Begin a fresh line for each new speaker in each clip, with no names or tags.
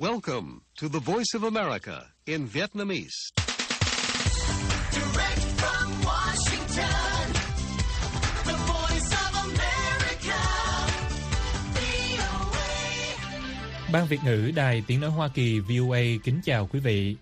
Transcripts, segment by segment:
Welcome to the Voice of America in Vietnamese.
Direct from Washington, the Voice of America, VOA.
Ban Việt ngữ Đài Tiếng nói Hoa Kỳ VOA kính chào quý vị.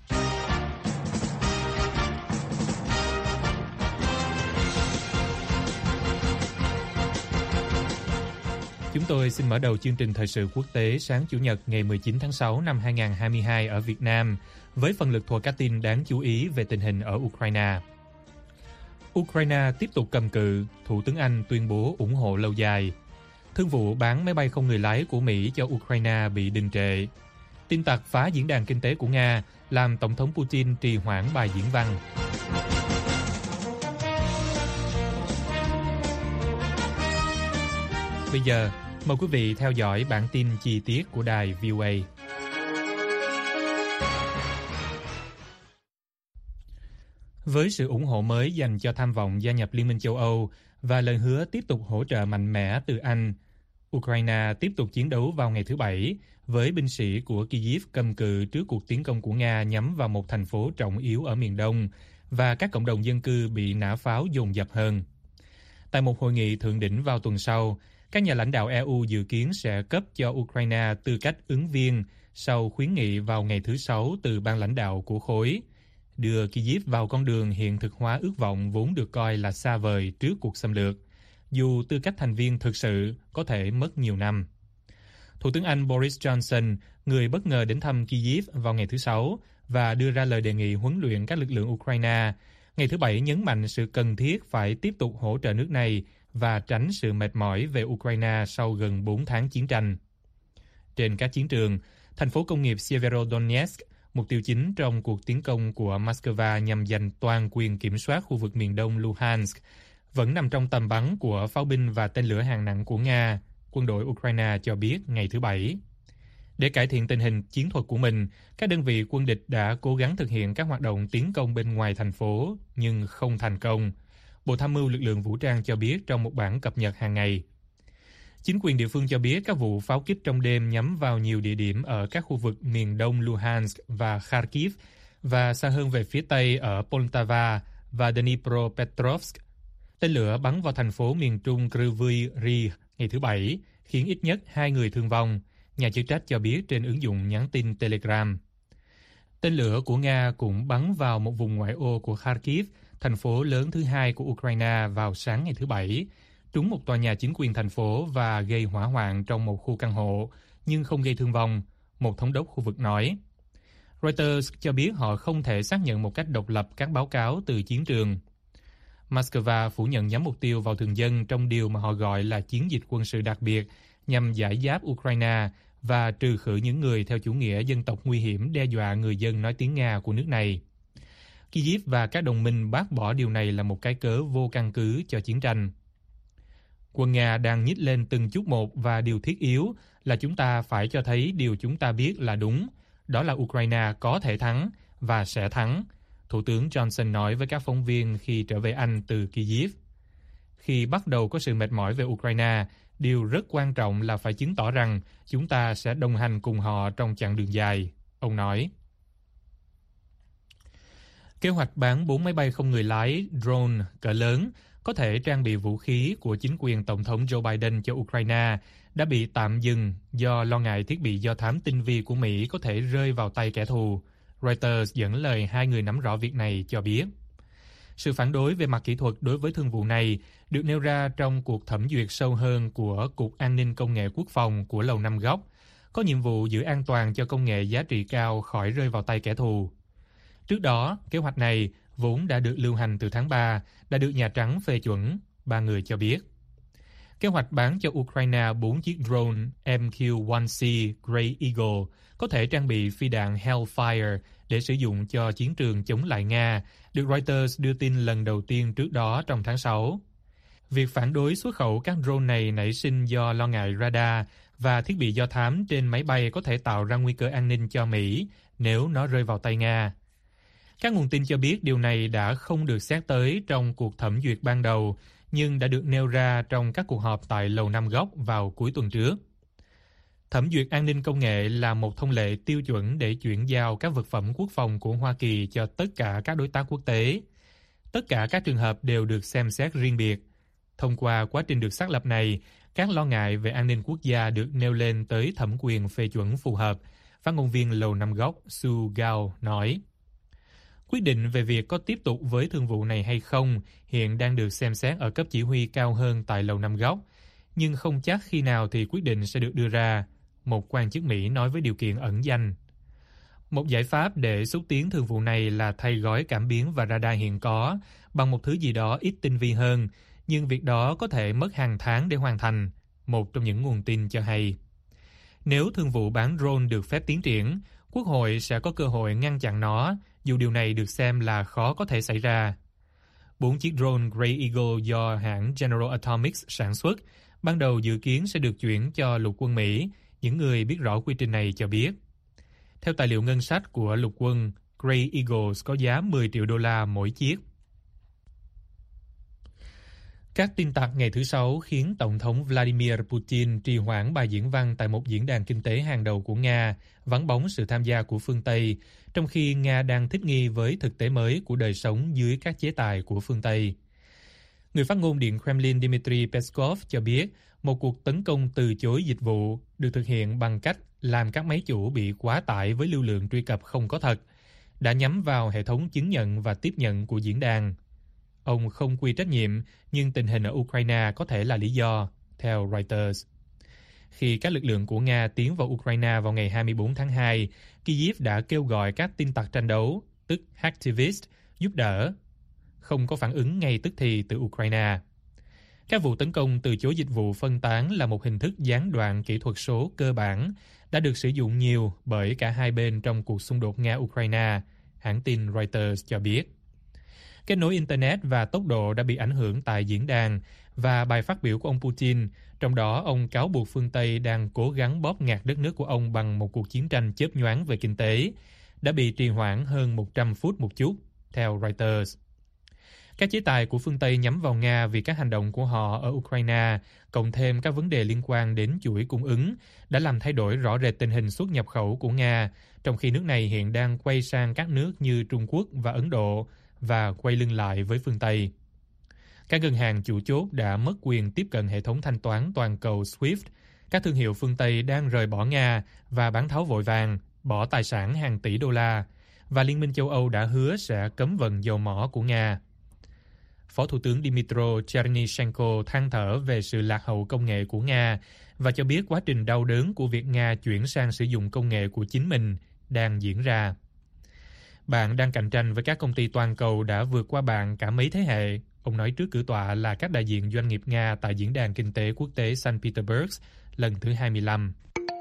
Chúng tôi xin mở đầu chương trình thời sự quốc tế sáng Chủ nhật ngày 19 tháng 6 năm 2022 ở Việt Nam với phần lược thuộc các tin đáng chú ý về tình hình ở Ukraine. Ukraine tiếp tục cầm cự, Thủ tướng Anh tuyên bố ủng hộ lâu dài. Thương vụ bán máy bay không người lái của Mỹ cho Ukraine bị đình trệ. Tin tặc phá diễn đàn kinh tế của Nga làm Tổng thống Putin trì hoãn bài diễn văn. Bây giờ, mời quý vị theo dõi bản tin chi tiết của đài VOA. Với sự ủng hộ mới dành cho tham vọng gia nhập Liên minh châu Âu và lời hứa tiếp tục hỗ trợ mạnh mẽ từ Anh, Ukraine tiếp tục chiến đấu vào ngày thứ Bảy với binh sĩ của Kyiv cầm cự trước cuộc tiến công của Nga nhắm vào một thành phố trọng yếu ở miền Đông và các cộng đồng dân cư bị nã pháo dồn dập hơn. Tại một hội nghị thượng đỉnh vào tuần sau, các nhà lãnh đạo EU dự kiến sẽ cấp cho Ukraine tư cách ứng viên sau khuyến nghị vào ngày thứ Sáu từ ban lãnh đạo của khối, đưa Kyiv vào con đường hiện thực hóa ước vọng vốn được coi là xa vời trước cuộc xâm lược, dù tư cách thành viên thực sự có thể mất nhiều năm. Thủ tướng Anh Boris Johnson, người bất ngờ đến thăm Kyiv vào ngày thứ Sáu và đưa ra lời đề nghị huấn luyện các lực lượng Ukraine, ngày thứ Bảy nhấn mạnh sự cần thiết phải tiếp tục hỗ trợ nước này và tránh sự mệt mỏi về Ukraine sau gần 4 tháng chiến tranh. Trên các chiến trường, thành phố công nghiệp Severodonetsk, mục tiêu chính trong cuộc tiến công của Moscow nhằm giành toàn quyền kiểm soát khu vực miền đông Luhansk, vẫn nằm trong tầm bắn của pháo binh và tên lửa hạng nặng của Nga, quân đội Ukraine cho biết ngày thứ Bảy. Để cải thiện tình hình chiến thuật của mình, các đơn vị quân địch đã cố gắng thực hiện các hoạt động tiến công bên ngoài thành phố, nhưng không thành công. Bộ Tham mưu Lực lượng Vũ trang cho biết trong một bản cập nhật hàng ngày. Chính quyền địa phương cho biết các vụ pháo kích trong đêm nhắm vào nhiều địa điểm ở các khu vực miền đông Luhansk và Kharkiv và xa hơn về phía tây ở Poltava và Dnipropetrovsk. Tên lửa bắn vào thành phố miền trung Kryvyi Rih ngày thứ Bảy, khiến ít nhất 2 người thương vong, nhà chức trách cho biết trên ứng dụng nhắn tin Telegram. Tên lửa của Nga cũng bắn vào một vùng ngoại ô của Kharkiv, thành phố lớn thứ hai của Ukraine vào sáng ngày thứ Bảy, trúng một tòa nhà chính quyền thành phố và gây hỏa hoạn trong một khu căn hộ, nhưng không gây thương vong, một thống đốc khu vực nói. Reuters cho biết họ không thể xác nhận một cách độc lập các báo cáo từ chiến trường. Moscow phủ nhận nhắm mục tiêu vào thường dân trong điều mà họ gọi là chiến dịch quân sự đặc biệt nhằm giải giáp Ukraine và trừ khử những người theo chủ nghĩa dân tộc nguy hiểm đe dọa người dân nói tiếng Nga của nước này. Kyiv và các đồng minh bác bỏ điều này là một cái cớ vô căn cứ cho chiến tranh. Quân Nga đang nhích lên từng chút một và điều thiết yếu là chúng ta phải cho thấy điều chúng ta biết là đúng, đó là Ukraine có thể thắng và sẽ thắng, Thủ tướng Johnson nói với các phóng viên khi trở về Anh từ Kyiv. Khi bắt đầu có sự mệt mỏi về Ukraine, điều rất quan trọng là phải chứng tỏ rằng chúng ta sẽ đồng hành cùng họ trong chặng đường dài, ông nói. Kế hoạch bán 4 máy bay không người lái drone cỡ lớn có thể trang bị vũ khí của chính quyền Tổng thống Joe Biden cho Ukraine đã bị tạm dừng do lo ngại thiết bị do thám tinh vi của Mỹ có thể rơi vào tay kẻ thù, Reuters dẫn lời 2 người nắm rõ việc này cho biết. Sự phản đối về mặt kỹ thuật đối với thương vụ này được nêu ra trong cuộc thẩm duyệt sâu hơn của Cục An ninh Công nghệ Quốc phòng của Lầu Năm Góc, có nhiệm vụ giữ an toàn cho công nghệ giá trị cao khỏi rơi vào tay kẻ thù. Trước đó, kế hoạch này vốn đã được lưu hành từ tháng 3, đã được Nhà Trắng phê chuẩn, 3 người cho biết. Kế hoạch bán cho Ukraine 4 chiếc drone MQ-1C Grey Eagle có thể trang bị phi đạn Hellfire để sử dụng cho chiến trường chống lại Nga, được Reuters đưa tin lần đầu tiên trước đó trong tháng 6. Việc phản đối xuất khẩu các drone này nảy sinh do lo ngại radar và thiết bị do thám trên máy bay có thể tạo ra nguy cơ an ninh cho Mỹ nếu nó rơi vào tay Nga. Các nguồn tin cho biết điều này đã không được xét tới trong cuộc thẩm duyệt ban đầu, nhưng đã được nêu ra trong các cuộc họp tại Lầu Năm Góc vào cuối tuần trước. Thẩm duyệt an ninh công nghệ là một thông lệ tiêu chuẩn để chuyển giao các vật phẩm quốc phòng của Hoa Kỳ cho tất cả các đối tác quốc tế. Tất cả các trường hợp đều được xem xét riêng biệt. Thông qua quá trình được xác lập này, các lo ngại về an ninh quốc gia được nêu lên tới thẩm quyền phê chuẩn phù hợp, phát ngôn viên Lầu Năm Góc Su Gao nói. Quyết định về việc có tiếp tục với thương vụ này hay không hiện đang được xem xét ở cấp chỉ huy cao hơn tại Lầu Năm Góc, nhưng không chắc khi nào thì quyết định sẽ được đưa ra, một quan chức Mỹ nói với điều kiện ẩn danh. Một giải pháp để xúc tiến thương vụ này là thay gói cảm biến và radar hiện có bằng một thứ gì đó ít tinh vi hơn, nhưng việc đó có thể mất hàng tháng để hoàn thành, một trong những nguồn tin cho hay. Nếu thương vụ bán drone được phép tiến triển, Quốc hội sẽ có cơ hội ngăn chặn nó, dù điều này được xem là khó có thể xảy ra. 4 chiếc drone Grey Eagle do hãng General Atomics sản xuất, ban đầu dự kiến sẽ được chuyển cho lục quân Mỹ, những người biết rõ quy trình này cho biết. Theo tài liệu ngân sách của lục quân, Grey Eagles có giá 10 triệu đô la mỗi chiếc. Các tin tặc ngày thứ Sáu khiến Tổng thống Vladimir Putin trì hoãn bài diễn văn tại một diễn đàn kinh tế hàng đầu của Nga, vắng bóng sự tham gia của phương Tây, trong khi Nga đang thích nghi với thực tế mới của đời sống dưới các chế tài của phương Tây. Người phát ngôn Điện Kremlin Dmitry Peskov cho biết một cuộc tấn công từ chối dịch vụ được thực hiện bằng cách làm các máy chủ bị quá tải với lưu lượng truy cập không có thật, đã nhắm vào hệ thống chứng nhận và tiếp nhận của diễn đàn. Ông không quy trách nhiệm, nhưng tình hình ở Ukraine có thể là lý do, theo Reuters. Khi các lực lượng của Nga tiến vào Ukraine vào ngày 24 tháng 2, Kyiv đã kêu gọi các tin tặc tranh đấu, tức hacktivist, giúp đỡ. Không có phản ứng ngay tức thì từ Ukraine. Các vụ tấn công từ chối dịch vụ phân tán là một hình thức gián đoạn kỹ thuật số cơ bản, đã được sử dụng nhiều bởi cả hai bên trong cuộc xung đột Nga-Ukraine, hãng tin Reuters cho biết. Kết nối Internet và tốc độ đã bị ảnh hưởng tại diễn đàn, và bài phát biểu của ông Putin, trong đó ông cáo buộc phương Tây đang cố gắng bóp nghẹt đất nước của ông bằng một cuộc chiến tranh chớp nhoáng về kinh tế, đã bị trì hoãn hơn 100 phút một chút, theo Reuters. Các chế tài của phương Tây nhắm vào Nga vì các hành động của họ ở Ukraine, cộng thêm các vấn đề liên quan đến chuỗi cung ứng, đã làm thay đổi rõ rệt tình hình xuất nhập khẩu của Nga, trong khi nước này hiện đang quay sang các nước như Trung Quốc và Ấn Độ, và quay lưng lại với phương Tây. Các ngân hàng chủ chốt đã mất quyền tiếp cận hệ thống thanh toán toàn cầu SWIFT. Các thương hiệu phương Tây đang rời bỏ Nga và bán tháo vội vàng, bỏ tài sản hàng tỷ đô la, và Liên minh châu Âu đã hứa sẽ cấm vận dầu mỏ của Nga. Phó Thủ tướng Dmytro Chernyshenko than thở về sự lạc hậu công nghệ của Nga và cho biết quá trình đau đớn của việc Nga chuyển sang sử dụng công nghệ của chính mình đang diễn ra. Bạn đang cạnh tranh với các công ty toàn cầu đã vượt qua bạn cả mấy thế hệ, ông nói trước cử tọa là các đại diện doanh nghiệp Nga tại Diễn đàn Kinh tế Quốc tế St. Petersburg lần thứ 25.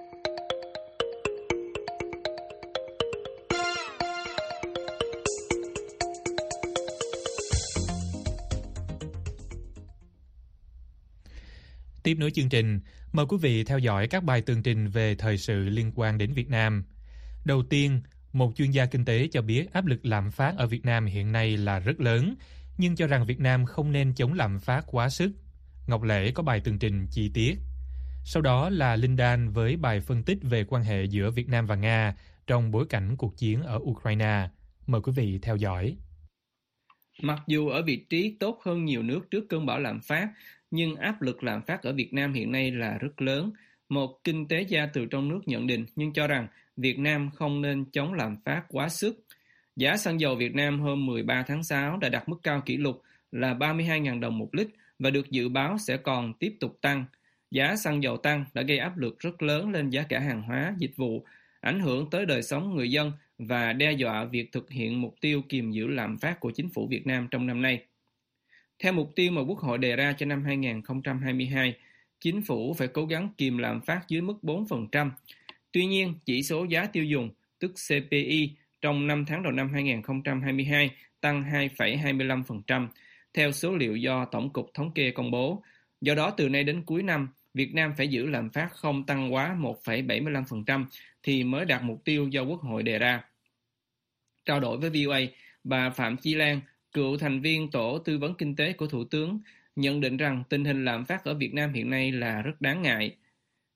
Tiếp nối chương trình, mời quý vị theo dõi các bài tường trình về thời sự liên quan đến Việt Nam. Đầu tiên, một chuyên gia kinh tế cho biết áp lực lạm phát ở Việt Nam hiện nay là rất lớn, nhưng cho rằng Việt Nam không nên chống lạm phát quá sức. Ngọc Lễ có bài tường trình chi tiết. Sau đó là Linh Đan với bài phân tích về quan hệ giữa Việt Nam và Nga trong bối cảnh cuộc chiến ở Ukraine. Mời quý vị theo dõi.
Mặc dù ở vị trí tốt hơn nhiều nước trước cơn bão lạm phát, nhưng áp lực lạm phát ở Việt Nam hiện nay là rất lớn. Một kinh tế gia từ trong nước nhận định nhưng cho rằng Việt Nam không nên chống lạm phát quá sức. Giá xăng dầu Việt Nam hôm 13 tháng 6 đã đạt mức cao kỷ lục là 32.000 đồng một lít và được dự báo sẽ còn tiếp tục tăng. Giá xăng dầu tăng đã gây áp lực rất lớn lên giá cả hàng hóa, dịch vụ, ảnh hưởng tới đời sống người dân và đe dọa việc thực hiện mục tiêu kiềm giữ lạm phát của chính phủ Việt Nam trong năm nay. Theo mục tiêu mà Quốc hội đề ra cho năm 2022, chính phủ phải cố gắng kìm lạm phát dưới mức 4%. Tuy nhiên, chỉ số giá tiêu dùng, tức CPI, trong 5 tháng đầu năm 2022 tăng 2,25%, theo số liệu do Tổng cục Thống kê công bố. Do đó, từ nay đến cuối năm, Việt Nam phải giữ lạm phát không tăng quá 1,75% thì mới đạt mục tiêu do Quốc hội đề ra. Trao đổi với VOA, bà Phạm Chi Lan, cựu thành viên Tổ tư vấn kinh tế của Thủ tướng, nhận định rằng tình hình lạm phát ở Việt Nam hiện nay là rất đáng ngại.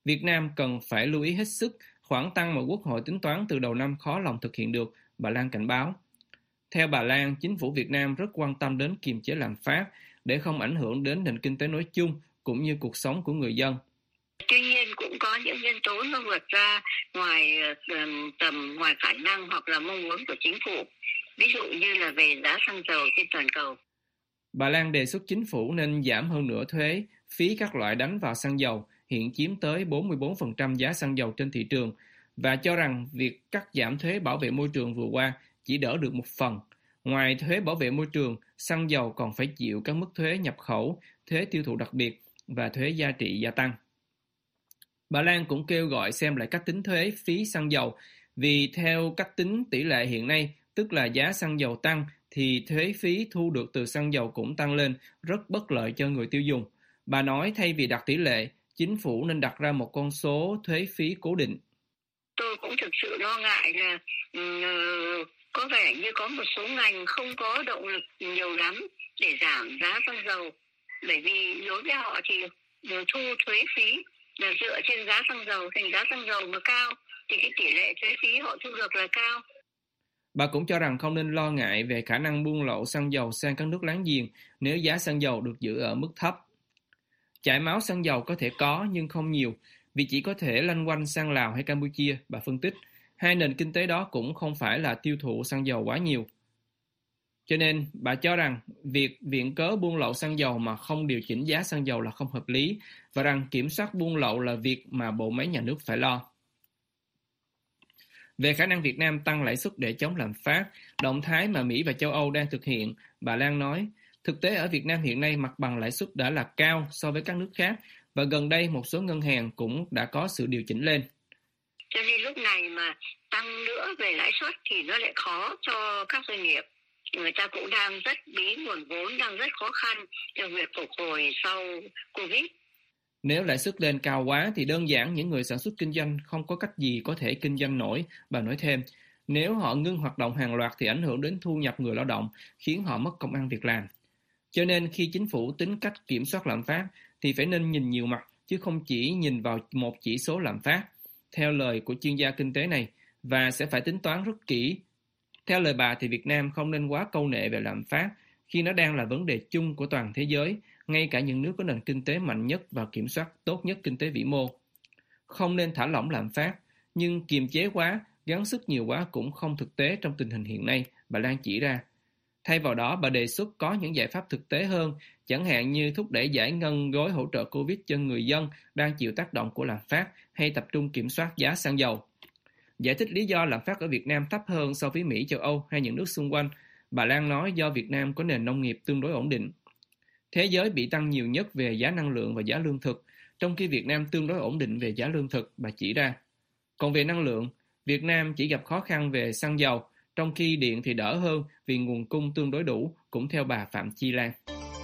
Việt Nam cần phải lưu ý hết sức khoản tăng mà Quốc hội tính toán từ đầu năm khó lòng thực hiện được, bà Lan cảnh báo. Theo bà Lan, chính phủ Việt Nam rất quan tâm đến kiềm chế lạm phát để không ảnh hưởng đến nền kinh tế nói chung cũng như cuộc sống của người dân.
Tuy nhiên cũng có những nhân tố nó vượt ra ngoài tầm, ngoài khả năng hoặc là mong muốn của chính phủ. Ví dụ như là về giá xăng dầu trên toàn cầu.
Bà Lan đề xuất chính phủ nên giảm hơn nửa thuế, phí các loại đánh vào xăng dầu, hiện chiếm tới 44% giá xăng dầu trên thị trường, và cho rằng việc cắt giảm thuế bảo vệ môi trường vừa qua chỉ đỡ được một phần. Ngoài thuế bảo vệ môi trường, xăng dầu còn phải chịu các mức thuế nhập khẩu, thuế tiêu thụ đặc biệt và thuế giá trị gia tăng. Bà Lan cũng kêu gọi xem lại cách tính thuế phí xăng dầu, vì theo cách tính tỷ lệ hiện nay, tức là giá xăng dầu tăng thì thuế phí thu được từ xăng dầu cũng tăng lên, rất bất lợi cho người tiêu dùng. Bà nói thay vì đặt tỷ lệ, chính phủ nên đặt ra một con số thuế phí cố định.
Tôi cũng thực sự lo ngại là có vẻ như có một số ngành không có động lực nhiều lắm để giảm giá xăng dầu. Bởi vì đối với họ thì thu thuế phí là dựa trên giá xăng dầu, thành giá xăng dầu mà cao thì cái tỷ lệ thuế phí họ thu được là cao.
Bà cũng cho rằng không nên lo ngại về khả năng buôn lậu xăng dầu sang các nước láng giềng nếu giá xăng dầu được giữ ở mức thấp. Chảy máu xăng dầu có thể có nhưng không nhiều, vì chỉ có thể lanh quanh sang Lào hay Campuchia, bà phân tích. Hai nền kinh tế đó cũng không phải là tiêu thụ xăng dầu quá nhiều. Cho nên, bà cho rằng việc viện cớ buôn lậu xăng dầu mà không điều chỉnh giá xăng dầu là không hợp lý, và rằng kiểm soát buôn lậu là việc mà bộ máy nhà nước phải lo. Về khả năng Việt Nam tăng lãi suất để chống lạm phát, động thái mà Mỹ và châu Âu đang thực hiện, bà Lan nói, thực tế ở Việt Nam hiện nay mặt bằng lãi suất đã là cao so với các nước khác, và gần đây một số ngân hàng cũng đã có sự điều chỉnh lên.
Cho nên lúc này mà tăng nữa về lãi suất thì nó lại khó cho các doanh nghiệp. Người ta cũng đang rất bí nguồn vốn, đang rất khó khăn cho việc phục hồi sau Covid.
Nếu lãi suất lên cao quá thì đơn giản những người sản xuất kinh doanh không có cách gì có thể kinh doanh nổi, bà nói thêm. Nếu họ ngưng hoạt động hàng loạt thì ảnh hưởng đến thu nhập người lao động, khiến họ mất công ăn việc làm. Cho nên khi chính phủ tính cách kiểm soát lạm phát thì phải nên nhìn nhiều mặt, chứ không chỉ nhìn vào một chỉ số lạm phát, theo lời của chuyên gia kinh tế này, và sẽ phải tính toán rất kỹ. Theo lời bà thì Việt Nam không nên quá câu nệ về lạm phát, khi nó đang là vấn đề chung của toàn thế giới, ngay cả những nước có nền kinh tế mạnh nhất và kiểm soát tốt nhất kinh tế vĩ mô. Không nên thả lỏng lạm phát, nhưng kiềm chế quá, gắng sức nhiều quá cũng không thực tế trong tình hình hiện nay, bà Lan chỉ ra. Thay vào đó, bà đề xuất có những giải pháp thực tế hơn, chẳng hạn như thúc đẩy giải ngân gói hỗ trợ Covid cho người dân đang chịu tác động của lạm phát hay tập trung kiểm soát giá xăng dầu. Giải thích lý do lạm phát ở Việt Nam thấp hơn so với Mỹ, châu Âu hay những nước xung quanh, bà Lan nói do Việt Nam có nền nông nghiệp tương đối ổn định. Thế giới bị tăng nhiều nhất về giá năng lượng và giá lương thực, trong khi Việt Nam tương đối ổn định về giá lương thực, bà chỉ ra. Còn về năng lượng, Việt Nam chỉ gặp khó khăn về xăng dầu, trong khi điện thì đỡ hơn vì nguồn cung tương đối đủ, cũng theo bà Phạm Chi Lan.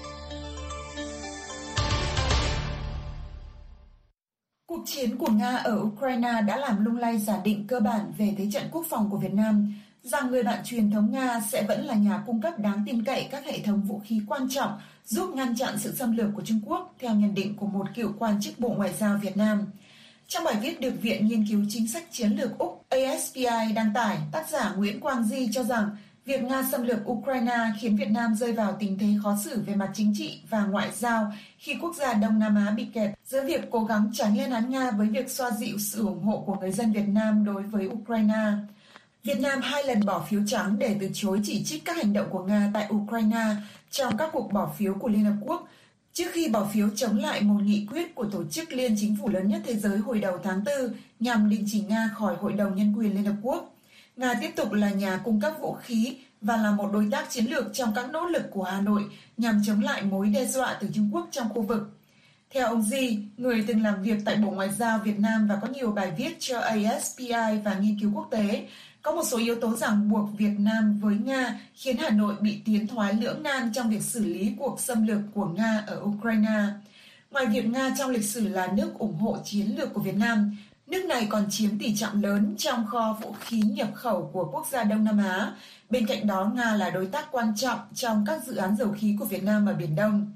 Cuộc chiến của Nga ở Ukraine đã làm lung lay giả định cơ bản về thế trận quốc phòng của Việt Nam, rằng người bạn truyền thống Nga sẽ vẫn là nhà cung cấp đáng tin cậy các hệ thống vũ khí quan trọng giúp ngăn chặn sự xâm lược của Trung Quốc, theo nhận định của một cựu quan chức Bộ Ngoại giao Việt Nam. Trong bài viết được Viện Nghiên cứu Chính sách Chiến lược Úc ASPI đăng tải, tác giả Nguyễn Quang Di cho rằng việc Nga xâm lược Ukraine khiến Việt Nam rơi vào tình thế khó xử về mặt chính trị và ngoại giao khi quốc gia Đông Nam Á bị kẹt giữa việc cố gắng tránh lên án Nga với việc xoa dịu sự ủng hộ của người dân Việt Nam đối với Ukraine. Việt Nam 2 lần bỏ phiếu trắng để từ chối chỉ trích các hành động của Nga tại Ukraine trong các cuộc bỏ phiếu của Liên Hợp Quốc, trước khi bỏ phiếu chống lại một nghị quyết của tổ chức liên chính phủ lớn nhất thế giới hồi đầu tháng 4 nhằm đình chỉ Nga khỏi Hội đồng Nhân quyền Liên Hợp Quốc. Nga tiếp tục là nhà cung cấp vũ khí và là một đối tác chiến lược trong các nỗ lực của Hà Nội nhằm chống lại mối đe dọa từ Trung Quốc trong khu vực. Theo ông Di, người từng làm việc tại Bộ Ngoại giao Việt Nam và có nhiều bài viết cho ASPI và nghiên cứu quốc tế, có một số yếu tố ràng buộc Việt Nam với Nga khiến Hà Nội bị tiến thoái lưỡng nan trong việc xử lý cuộc xâm lược của Nga ở Ukraine. Ngoài việc Nga trong lịch sử là nước ủng hộ chiến lược của Việt Nam, nước này còn chiếm tỷ trọng lớn trong kho vũ khí nhập khẩu của quốc gia Đông Nam Á. Bên cạnh đó, Nga là đối tác quan trọng trong các dự án dầu khí của Việt Nam ở Biển Đông.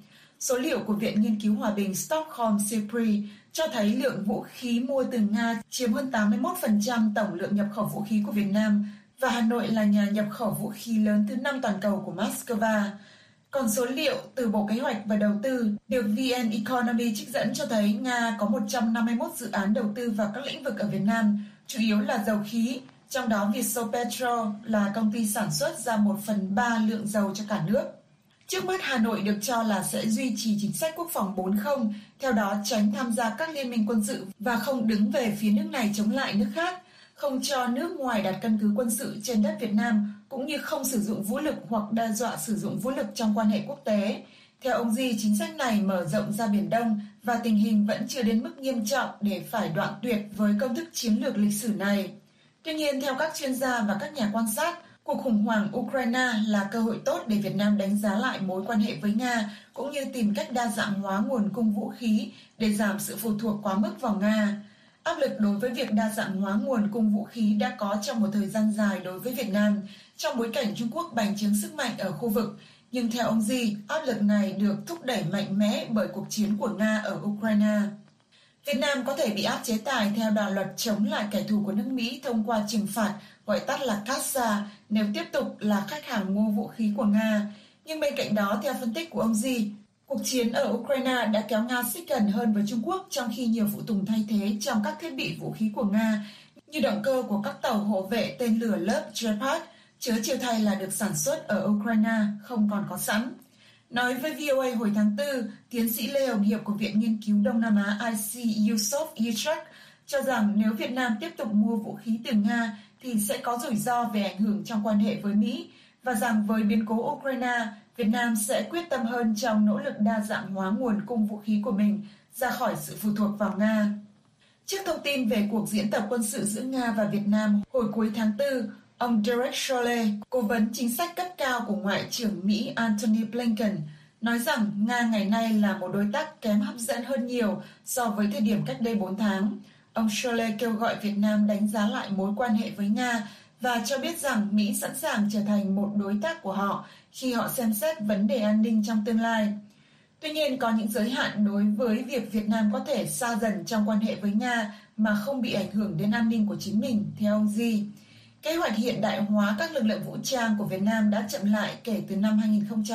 Số liệu của Viện Nghiên cứu Hòa bình Stockholm SIPRI cho thấy lượng vũ khí mua từ Nga chiếm hơn 81% tổng lượng nhập khẩu vũ khí của Việt Nam và Hà Nội là nhà nhập khẩu vũ khí lớn thứ 5 toàn cầu của Moscow. Còn số liệu từ Bộ Kế hoạch và Đầu tư được VN Economy trích dẫn cho thấy Nga có 151 dự án đầu tư vào các lĩnh vực ở Việt Nam, chủ yếu là dầu khí, trong đó Vietsopetrol là công ty sản xuất ra 1/3 lượng dầu cho cả nước. Trước mắt Hà Nội được cho là sẽ duy trì chính sách quốc phòng 4-0, theo đó tránh tham gia các liên minh quân sự và không đứng về phía nước này chống lại nước khác, không cho nước ngoài đặt căn cứ quân sự trên đất Việt Nam, cũng như không sử dụng vũ lực hoặc đe dọa sử dụng vũ lực trong quan hệ quốc tế. Theo ông Di, chính sách này mở rộng ra Biển Đông và tình hình vẫn chưa đến mức nghiêm trọng để phải đoạn tuyệt với công thức chiến lược lịch sử này. Tuy nhiên, theo các chuyên gia và các nhà quan sát, cuộc khủng hoảng Ukraine là cơ hội tốt để Việt Nam đánh giá lại mối quan hệ với Nga, cũng như tìm cách đa dạng hóa nguồn cung vũ khí để giảm sự phụ thuộc quá mức vào Nga. Áp lực đối với việc đa dạng hóa nguồn cung vũ khí đã có trong một thời gian dài đối với Việt Nam, trong bối cảnh Trung Quốc bành trướng sức mạnh ở khu vực. Nhưng theo ông Di, áp lực này được thúc đẩy mạnh mẽ bởi cuộc chiến của Nga ở Ukraine. Việt Nam có thể bị áp chế tài theo đạo luật chống lại kẻ thù của nước Mỹ thông qua trừng phạt, gọi tắt là CASA, nếu tiếp tục là khách hàng mua vũ khí của Nga. Nhưng bên cạnh đó, theo phân tích của ông Di, cuộc chiến ở Ukraine đã kéo Nga xích gần hơn với Trung Quốc, trong khi nhiều phụ tùng thay thế trong các thiết bị vũ khí của Nga, như động cơ của các tàu hộ vệ tên lửa lớp Gepard, chứa chiều thay là được sản xuất ở Ukraine, không còn có sẵn. Nói với VOA hồi tháng 4, tiến sĩ Lê Hồng Hiệp của Viện Nghiên cứu Đông Nam Á IC Yusof Ishak cho rằng nếu Việt Nam tiếp tục mua vũ khí từ Nga thì sẽ có rủi ro về ảnh hưởng trong quan hệ với Mỹ, và rằng với biến cố Ukraine, Việt Nam sẽ quyết tâm hơn trong nỗ lực đa dạng hóa nguồn cung vũ khí của mình ra khỏi sự phụ thuộc vào Nga. Trước thông tin về cuộc diễn tập quân sự giữa Nga và Việt Nam hồi cuối tháng 4, ông Derek Chollet, cố vấn chính sách cấp cao của Ngoại trưởng Mỹ Antony Blinken, nói rằng Nga ngày nay là một đối tác kém hấp dẫn hơn nhiều so với thời điểm cách đây 4 tháng. Ông Chollet kêu gọi Việt Nam đánh giá lại mối quan hệ với Nga và cho biết rằng Mỹ sẵn sàng trở thành một đối tác của họ khi họ xem xét vấn đề an ninh trong tương lai. Tuy nhiên, có những giới hạn đối với việc Việt Nam có thể xa dần trong quan hệ với Nga mà không bị ảnh hưởng đến an ninh của chính mình, theo ông Di. Kế hoạch hiện đại hóa các lực lượng vũ trang của Việt Nam đã chậm lại kể từ năm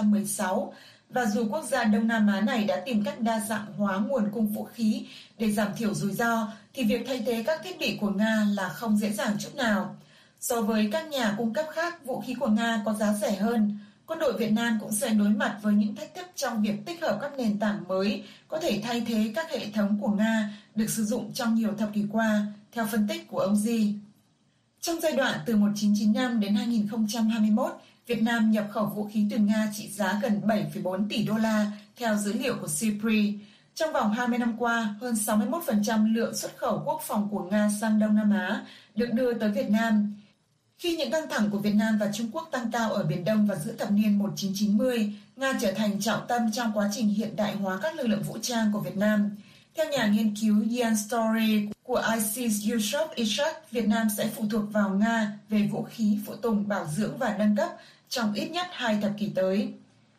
2016, và dù quốc gia Đông Nam Á này đã tìm cách đa dạng hóa nguồn cung vũ khí để giảm thiểu rủi ro, thì việc thay thế các thiết bị của Nga là không dễ dàng chút nào. So với các nhà cung cấp khác, vũ khí của Nga có giá rẻ hơn. Quân đội Việt Nam cũng sẽ đối mặt với những thách thức trong việc tích hợp các nền tảng mới có thể thay thế các hệ thống của Nga được sử dụng trong nhiều thập kỷ qua, theo phân tích của ông Di. Trong giai đoạn từ 1995 đến 2021, Việt Nam nhập khẩu vũ khí từ Nga trị giá gần 7,4 tỷ đô la, theo dữ liệu của SIPRI. Trong vòng 20 năm qua, hơn 61% lượng xuất khẩu quốc phòng của Nga sang Đông Nam Á được đưa tới Việt Nam. Khi những căng thẳng của Việt Nam và Trung Quốc tăng cao ở Biển Đông vào giữa thập niên 1990, Nga trở thành trọng tâm trong quá trình hiện đại hóa các lực lượng vũ trang của Việt Nam. Theo nhà nghiên cứu Ian Story của IC Yusof Ishak, Việt Nam sẽ phụ thuộc vào Nga về vũ khí, phụ tùng, bảo dưỡng và nâng cấp trong ít nhất 2 thập kỷ tới.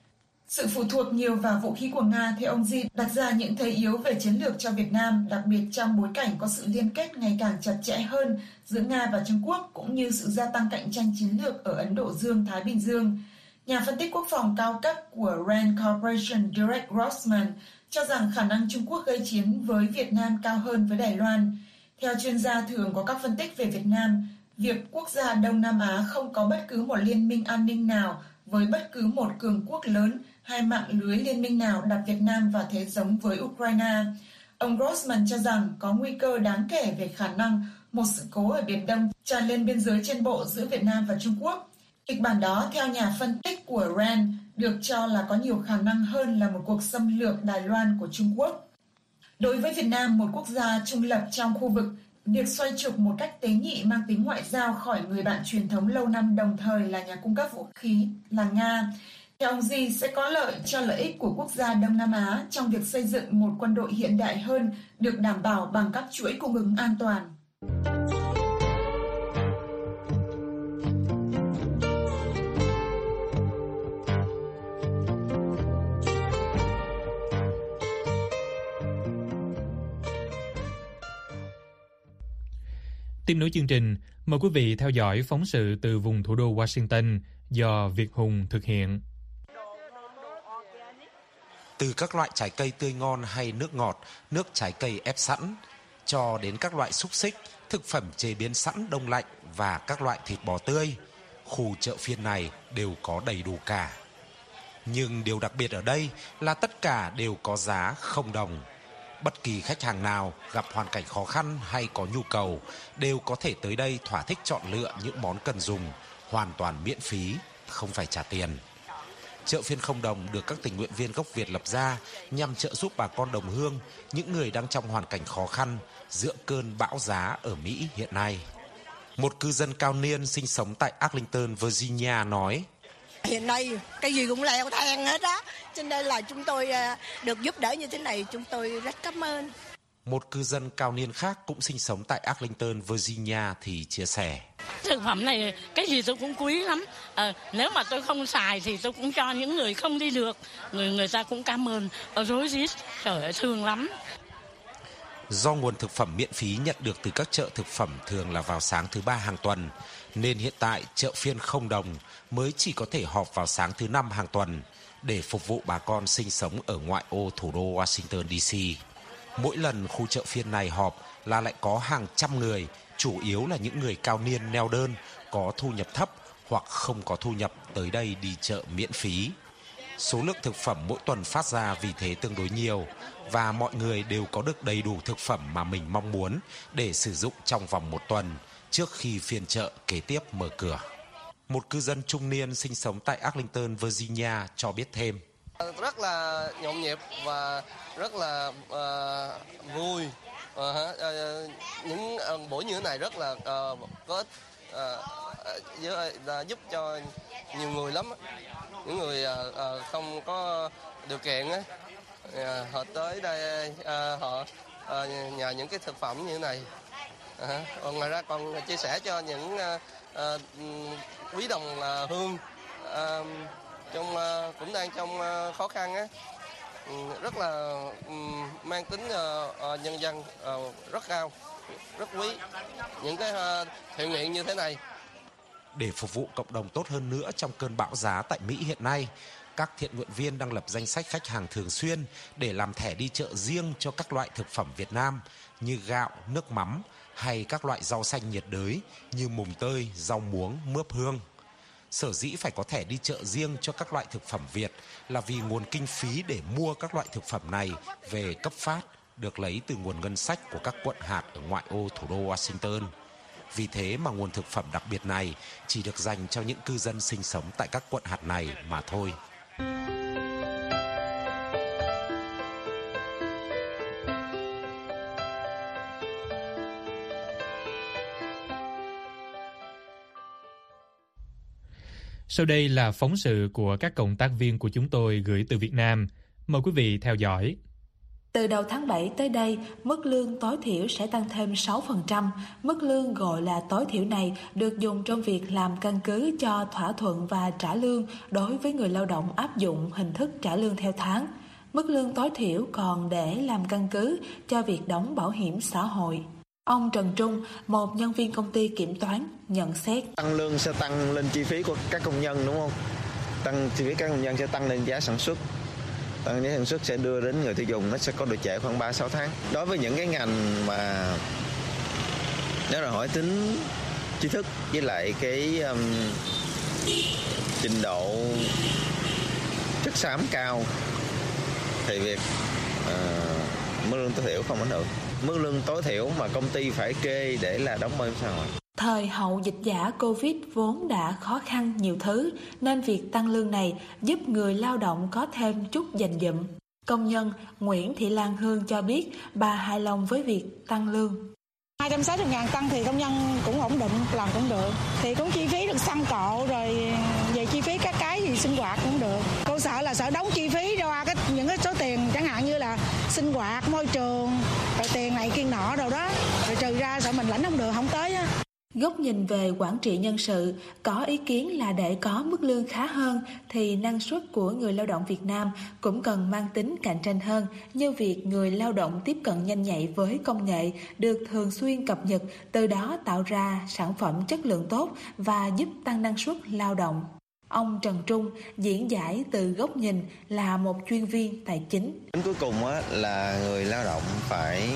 Sự phụ thuộc nhiều vào vũ khí của Nga, theo ông Di, đặt ra những thế yếu về chiến lược cho Việt Nam, đặc biệt trong bối cảnh có sự liên kết ngày càng chặt chẽ hơn giữa Nga và Trung Quốc, cũng như sự gia tăng cạnh tranh chiến lược ở Ấn Độ Dương-Thái Bình Dương. Nhà phân tích quốc phòng cao cấp của Rand Corporation Derek Grossman cho rằng khả năng Trung Quốc gây chiến với Việt Nam cao hơn với Đài Loan. Theo chuyên gia thường có các phân tích về Việt Nam, việc quốc gia Đông Nam Á không có bất cứ một liên minh an ninh nào với bất cứ một cường quốc lớn hay mạng lưới liên minh nào đặt Việt Nam vào thế giống với Ukraine. Ông Grossman cho rằng có nguy cơ đáng kể về khả năng một sự cố ở Biển Đông tràn lên biên giới trên bộ giữa Việt Nam và Trung Quốc. Kịch bản đó, theo nhà phân tích của Rand, được cho là có nhiều khả năng hơn là một cuộc xâm lược Đài Loan của Trung Quốc. Đối với Việt Nam, một quốc gia trung lập trong khu vực, việc xoay trục một cách tế nhị mang tính ngoại giao khỏi người bạn truyền thống lâu năm đồng thời là nhà cung cấp vũ khí là Nga, theo ông Di, sẽ có lợi cho lợi ích của quốc gia Đông Nam Á trong việc xây dựng một quân đội hiện đại hơn, được đảm bảo bằng các chuỗi cung ứng an toàn.
Tiếp nối chương trình, mời quý vị theo dõi phóng sự từ vùng thủ đô Washington do Việt Hùng thực hiện.
Từ các loại trái cây tươi ngon hay nước ngọt, nước trái cây ép sẵn, cho đến các loại xúc xích, thực phẩm chế biến sẵn đông lạnh và các loại thịt bò tươi, khu chợ phiên này đều có đầy đủ cả. Nhưng điều đặc biệt ở đây là tất cả đều có giá không đồng. Bất kỳ khách hàng nào gặp hoàn cảnh khó khăn hay có nhu cầu đều có thể tới đây thỏa thích chọn lựa những món cần dùng, hoàn toàn miễn phí, không phải trả tiền. Chợ phiên không đồng được các tình nguyện viên gốc Việt lập ra nhằm trợ giúp bà con đồng hương, những người đang trong hoàn cảnh khó khăn giữa cơn bão giá ở Mỹ hiện nay. Một cư dân cao niên sinh sống tại Arlington, Virginia nói:
Hiện nay cái gì cũng leo thang hết á, cho nên là chúng tôi được giúp đỡ như thế này, chúng tôi rất cảm ơn.
Một cư dân cao niên khác cũng sinh sống tại Arlington, Virginia thì chia sẻ:
Thực phẩm này cái gì tôi cũng quý lắm. Nếu mà tôi không xài thì tôi cũng cho những người không đi được. Người ta cũng cảm ơn. Rối rít, trời ơi thương lắm.
Do nguồn thực phẩm miễn phí nhận được từ các chợ thực phẩm thường là vào sáng thứ Ba hàng tuần, nên hiện tại chợ phiên không đồng mới chỉ có thể họp vào sáng thứ Năm hàng tuần để phục vụ bà con sinh sống ở ngoại ô thủ đô Washington DC. Mỗi lần khu chợ phiên này họp là lại có hàng trăm người, chủ yếu là những người cao niên neo đơn, có thu nhập thấp hoặc không có thu nhập tới đây đi chợ miễn phí. Số lượng thực phẩm mỗi tuần phát ra vì thế tương đối nhiều và mọi người đều có được đầy đủ thực phẩm mà mình mong muốn để sử dụng trong vòng một tuần trước khi phiên chợ kế tiếp mở cửa. Một cư dân trung niên sinh sống tại Arlington, Virginia cho biết thêm:
Rất là nhộn nhịp và rất là vui. Những buổi như thế này rất là có giúp cho nhiều người lắm. Những người không có điều kiện họ tới đây họ nhờ những cái thực phẩm như thế này. Ngoài ra còn chia sẻ cho những quý đồng hương cũng đang trong khó khăn á, rất là mang tính nhân dân rất cao, rất quý những cái thiện nguyện như thế này.
Để phục vụ cộng đồng tốt hơn nữa trong cơn bão giá tại Mỹ hiện nay, các thiện nguyện viên đang lập danh sách khách hàng thường xuyên để làm thẻ đi chợ riêng cho các loại thực phẩm Việt Nam như gạo, nước mắm hay các loại rau xanh nhiệt đới như mùng tơi, rau muống, mướp hương. Sở dĩ phải có thẻ đi chợ riêng cho các loại thực phẩm Việt là vì nguồn kinh phí để mua các loại thực phẩm này về cấp phát được lấy từ nguồn ngân sách của các quận hạt ở ngoại ô thủ đô Washington. Vì thế mà nguồn thực phẩm đặc biệt này chỉ được dành cho những cư dân sinh sống tại các quận hạt này mà thôi.
Sau đây là phóng sự của các cộng tác viên của chúng tôi gửi từ Việt Nam. Mời quý vị theo dõi.
Từ đầu tháng 7 tới đây, mức lương tối thiểu sẽ tăng thêm 6%. Mức lương gọi là tối thiểu này được dùng trong việc làm căn cứ cho thỏa thuận và trả lương đối với người lao động áp dụng hình thức trả lương theo tháng. Mức lương tối thiểu còn để làm căn cứ cho việc đóng bảo hiểm xã hội. Ông Trần Trung, một nhân viên công ty kiểm toán, nhận xét.
Tăng lương sẽ tăng lên chi phí của các công nhân đúng không? Tăng chi phí các công nhân sẽ tăng lên giá sản xuất. Tăng giá sản xuất sẽ đưa đến người tiêu dùng, nó sẽ có độ trễ khoảng 3-6 tháng. Đối với những cái ngành mà nếu là hỏi tính trí thức với lại cái trình độ chất xám cao thì việc mức lương tối thiểu không ảnh hưởng. Mức lương tối thiểu mà công ty phải kê để là đóng bảo hiểm xã hội.
Thời hậu dịch giả Covid vốn đã khó khăn nhiều thứ, nên việc tăng lương này giúp người lao động có thêm chút dành dụm. Công nhân Nguyễn Thị Lan Hương cho biết bà hài lòng với việc tăng lương.
260.000 tăng thì công nhân cũng ổn định, làm cũng được. Thì cũng chi phí được xăng cộ, rồi về chi phí các cái gì sinh hoạt cũng được. Cô sợ là sợ đóng chi phí ra những cái số tiền chẳng hạn như là sinh hoạt, môi trường, rồi tiền này kiên nọ đâu đó. Rồi trừ ra sợ mình lãnh không được, không tới á.
Góc nhìn về quản trị nhân sự, có ý kiến là để có mức lương khá hơn thì năng suất của người lao động Việt Nam cũng cần mang tính cạnh tranh hơn, như việc người lao động tiếp cận nhanh nhạy với công nghệ, được thường xuyên cập nhật, từ đó tạo ra sản phẩm chất lượng tốt và giúp tăng năng suất lao động. Ông Trần Trung diễn giải từ góc nhìn là một chuyên viên tài chính.
Đến cuối cùng là người lao động phải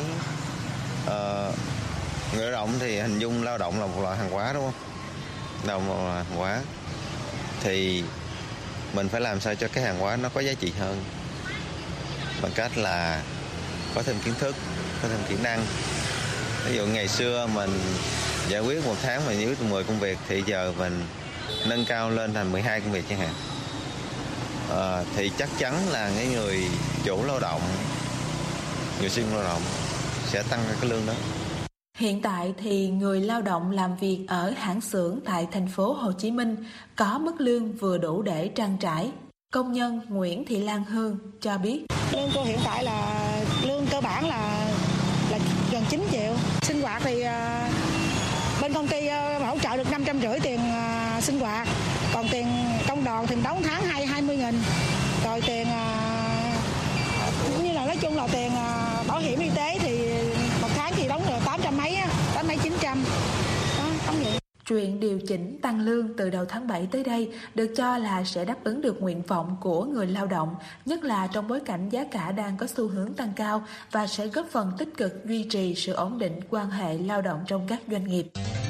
người lao động thì hình dung lao động là một loại hàng hóa, đúng không? Lao động là một loại hàng hóa thì mình phải làm sao cho cái hàng hóa nó có giá trị hơn bằng cách là có thêm kiến thức, có thêm kỹ năng. Ví dụ ngày xưa mình giải quyết một tháng mình giải quyết 10 công việc thì giờ mình nâng cao lên thành 12 công việc chẳng hạn. Thì chắc chắn là cái người chủ lao động, người sử dụng lao động sẽ tăng cái lương đó.
Hiện tại thì người lao động làm việc ở hãng xưởng tại thành phố Hồ Chí Minh có mức lương vừa đủ để trang trải. Công nhân Nguyễn Thị Lan Hương cho biết.
Lương cô hiện tại là lương cơ bản là gần 9 triệu. Sinh hoạt thì bên công ty hỗ trợ được 550 tiền sinh hoạt. Còn tiền công đoàn thì đóng tháng 20.000. Rồi tiền như là nói chung là tiền bảo hiểm y tế thì một tháng thì đóng được 800 mấy, 900. Đó, đóng vậy.
Chuyện điều chỉnh tăng lương từ đầu tháng 7 tới đây được cho là sẽ đáp ứng được nguyện vọng của người lao động, nhất là trong bối cảnh giá cả đang có xu hướng tăng cao, và sẽ góp phần tích cực duy trì sự ổn định quan hệ lao động trong các doanh nghiệp.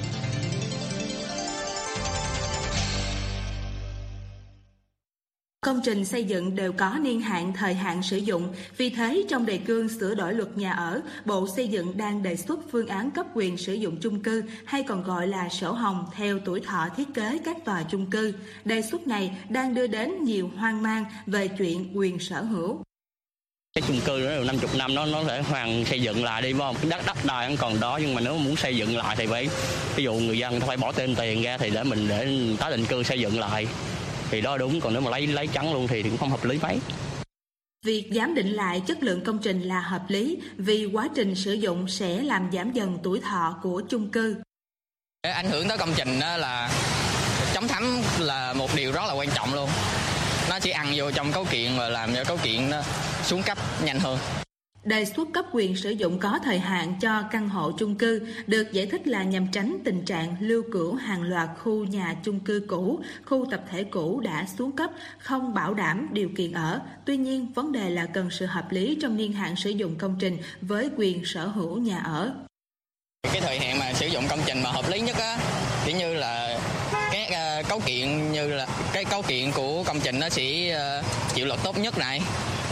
Công trình xây dựng đều có niên hạn thời hạn sử dụng, vì thế trong đề cương sửa đổi luật nhà ở, Bộ Xây dựng đang đề xuất phương án cấp quyền sử dụng chung cư, hay còn gọi là sổ hồng, theo tuổi thọ thiết kế các tòa chung cư. Đề xuất này đang đưa đến nhiều hoang mang về chuyện quyền sở hữu.
Cái chung cư đó 50 năm nó thể hoàn xây dựng lại đi, phải không? Đất đai vẫn còn đó, nhưng mà nếu muốn xây dựng lại thì phải, ví dụ người dân phải bỏ thêm tiền ra thì để tái định cư xây dựng lại. Thì đó đúng, còn nếu mà lấy trắng luôn thì cũng không hợp lý mấy.
Việc giám định lại chất lượng công trình là hợp lý, vì quá trình sử dụng sẽ làm giảm dần tuổi thọ của chung cư.
Để ảnh hưởng tới công trình đó là chống thấm là một điều rất là quan trọng luôn. Nó chỉ ăn vô trong cấu kiện và làm cho cấu kiện nó xuống cấp nhanh hơn.
Đề xuất cấp quyền sử dụng có thời hạn cho căn hộ chung cư được giải thích là nhằm tránh tình trạng lưu cữu hàng loạt khu nhà chung cư cũ, khu tập thể cũ đã xuống cấp, không bảo đảm điều kiện ở. Tuy nhiên, vấn đề là cần sự hợp lý trong niên hạn sử dụng công trình với quyền sở hữu nhà ở.
Cái thời hạn mà sử dụng công trình mà hợp lý nhất á, kiểu như là các cấu kiện, như là cái cấu kiện của công trình nó sẽ chịu lực tốt nhất này.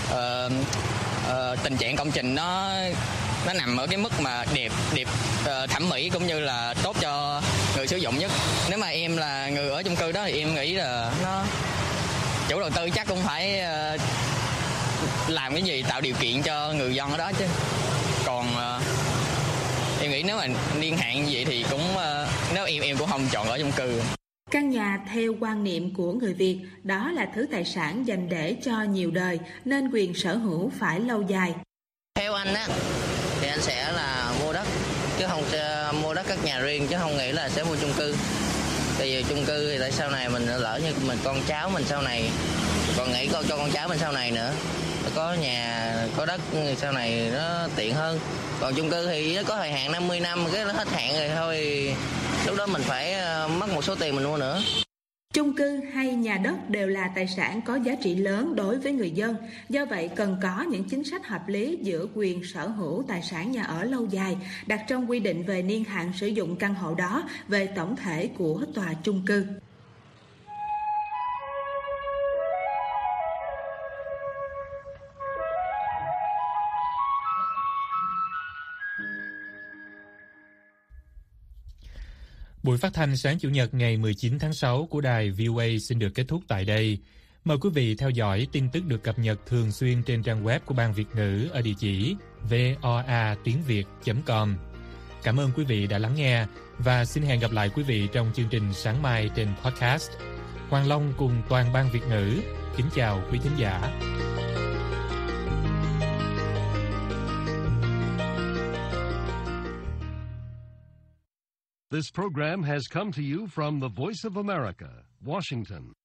Tình trạng công trình nó nằm ở cái mức mà đẹp thẩm mỹ cũng như là tốt cho người sử dụng nhất. Nếu mà em là người ở chung cư đó thì em nghĩ là chủ đầu tư chắc cũng phải làm cái gì tạo điều kiện cho người dân ở đó chứ. Còn em nghĩ nếu mà niên hạn như vậy thì cũng nếu em cũng không chọn ở chung cư.
Căn nhà theo quan niệm của người Việt đó là thứ tài sản dành để cho nhiều đời, nên quyền sở hữu phải lâu dài.
Theo anh á thì anh sẽ là mua đất, chứ không mua đất các nhà riêng, chứ không nghĩ là sẽ mua chung cư. Tại vì chung cư thì tại sau này mình lỡ như mình con cháu mình sau này, còn nghĩ cho con cháu mình sau này nữa, có nhà có đất sau này nó tiện hơn. Còn chung cư thì nó có thời hạn 50 năm, cái nó hết hạn rồi thôi, lúc đó mình phải mất một số tiền mình mua nữa.
Chung cư hay nhà đất đều là tài sản có giá trị lớn đối với người dân. Do vậy cần có những chính sách hợp lý giữa quyền sở hữu tài sản nhà ở lâu dài, đặt trong quy định về niên hạn sử dụng căn hộ đó về tổng thể của tòa chung cư.
Buổi phát thanh sáng Chủ nhật ngày 19 tháng 6 của đài VOA xin được kết thúc tại đây. Mời quý vị theo dõi tin tức được cập nhật thường xuyên trên trang web của Ban Việt ngữ ở địa chỉ voa.tiếng.việt.com. Cảm ơn quý vị đã lắng nghe và xin hẹn gặp lại quý vị trong chương trình sáng mai trên podcast. Hoàng Long cùng toàn Ban Việt ngữ kính chào quý thính giả.
This program has come to you from the Voice of America, Washington.